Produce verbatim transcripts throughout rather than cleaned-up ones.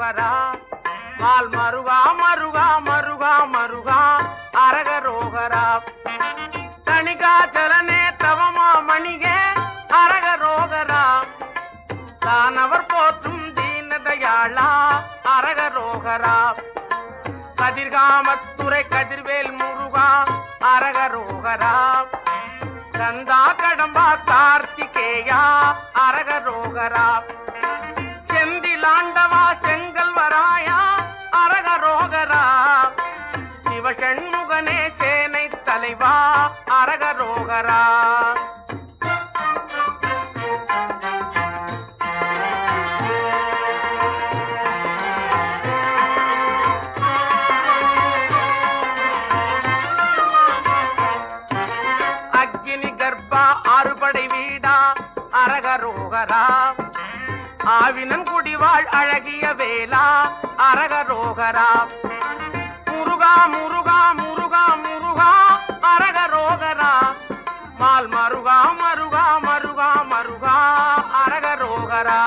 ரோகரா mall மருகா மருகா மருகா மருகா அரக ரோகரா தணிகாச்சலனே தவமா மணிகே அரக ரோகரா தானவர் போற்றும் தீனதயாளா அரக ரோகரா கதிர்காமத்துறை கதிர்வேல் முருகா அரக ரோகரா கந்தா கடம்பா கார்த்திகேயா அரக ரோகரா செந்திலாண்டவா செங்கல்வராயா அரக ரோகரா சிவசண்முகனே சேனை தலைவா அரக ரோகரா அக்னி கர்ப்பா ஆறுபடை வீடா அரக ரோகரா ஆவினன் குடிவாள் அழகிய வேலா அரக ரோகரா முருகா முருகா முருகா முருகா அரக ரோகரா மால் மருகா மருகா மருகா மருகா அரக ரோகரா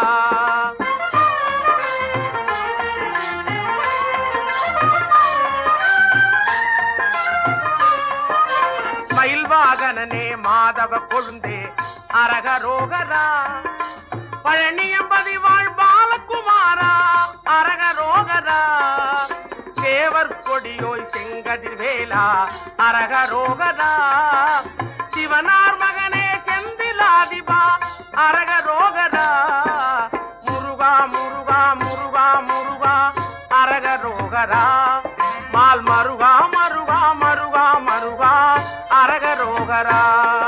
மயில்வாகனனே மாதவ கொழுந்தே அரக ரோகரா பழனியம்பதி வாழ் பாலகுமாரா அரக ரோகரா தேவர் கொடியோய் செங்கதிர் வேலா அரக ரோகரா சிவனார் மகனே செந்திலாதிபா அரக ரோகரா முருகா முருகா முருகா முருகா அரக ரோகரா மால் மருகா மருகா மருகா மருகா அரக ரோகரா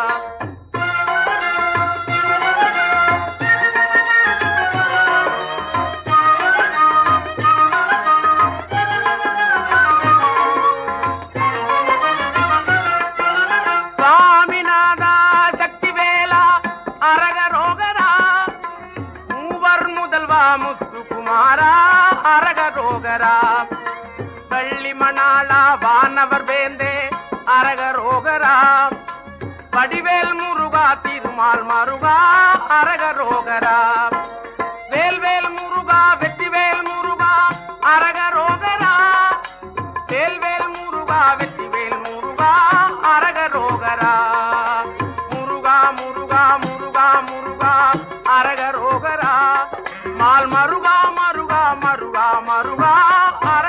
சுவாமிநாதா சக்தி வேலா அரக ரோகரா மூவர் முதல்வா முத்துக்குமாரா அரக ரோகரா வள்ளி மணாளா வானவர் வேந்தே அரக ரோகரா வடிவேல் முருகா திருமால் மருகா அரக ரோகரா வேல்வேல் முருகா வெற்றிவேல் முருகா அரக ரோகரா வேல்வேல் முருகா வெற்றிவேல் முருகா அரக ரோகரா முருகா முருகா முருகா முருகா அரக ரோகரா மால் மருகா மருகா மருகா மருகா